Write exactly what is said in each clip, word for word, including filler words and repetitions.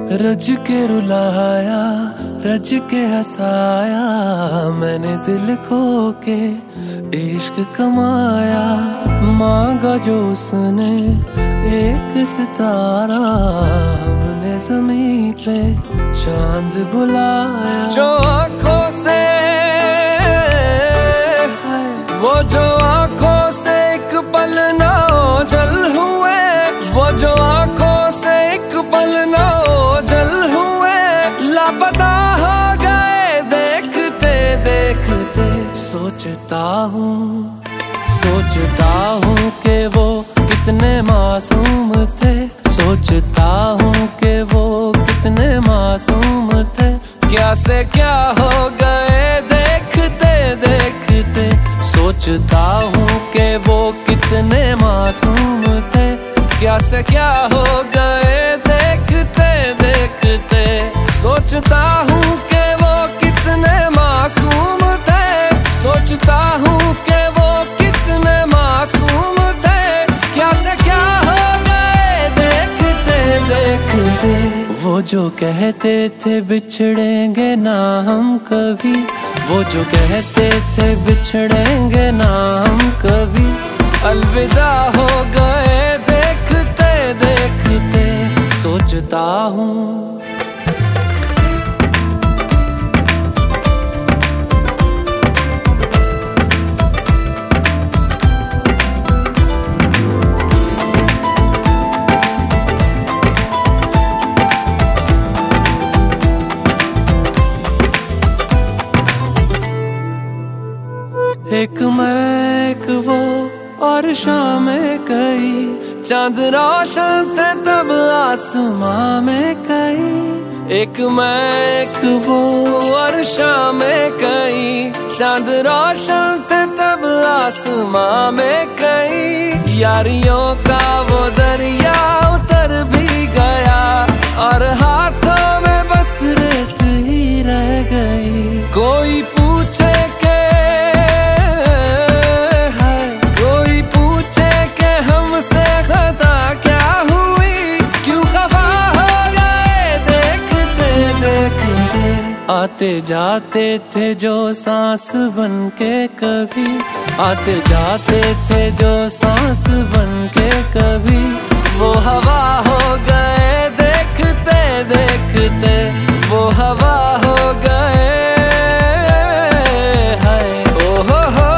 रज के रुलाया, रज के हंसाया, मैंने दिल खो के इश्क कमाया। मांगा जो उसने एक सितारा, हमने ज़मीं पे चांद बुलाया। जो आँखों से वो जो आँखों से एक पल ना ओझल हुए, वो जो आँखों से एक पल ना ओझल हुए, लापता हो गए देखते देखते। सोचता हूँ सोचता हूँ कि वो कितने मासूम थे, सोचता हूँ कि वो कितने मासूम थे। क्या से क्या हो गए देखते देखते। सोचता हूँ कि वो कितने मासूम थे, क्या से क्या हो गए देखते देखते। सोचता हूँ कि वो कितने मासूम थे, सोचता हूँ कि वो कितने मासूम थे, क्या से क्या हो गए देखते देखते। वो जो कहते थे बिछड़ेंगे ना हम कभी, वो जो कहते थे बिछड़ेंगे ना हम कभी, अलविदा हो गए देखते देखते। सोचता हूँ एक मैं एक वो और शाम कई, चांद रोशन थे तब आसमां में कई। एक मैं एक वो और शाम कई, चांद रोशन थे तब आसमां में कई। यारियों का वो दरिया उतर भी गया, और हाथों में बस रेत ही रह गई। कोई पूछे के आते जाते थे जो सांस बन के कभी, आते जाते थे जो सांस बन के कभी, वो हवा हो गए देखते देखते। वो हवा हो गए हाय ओ हो हो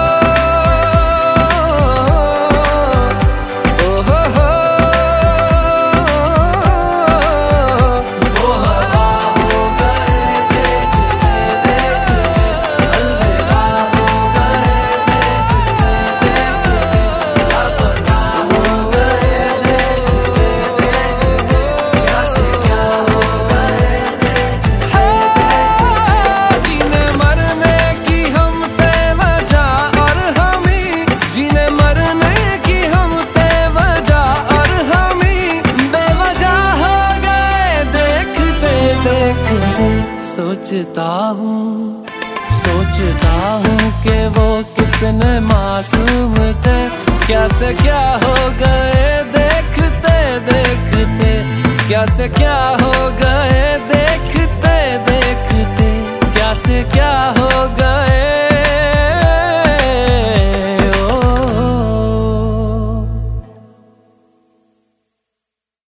ओ हो हो। वो हवा हो गए सोचता हूँ सोचता हूँ कि वो कितने मासूम थे, क्या से क्या हो गए देखते देखते। क्या से क्या हो गए देखते देखते, क्या से क्या हो गए।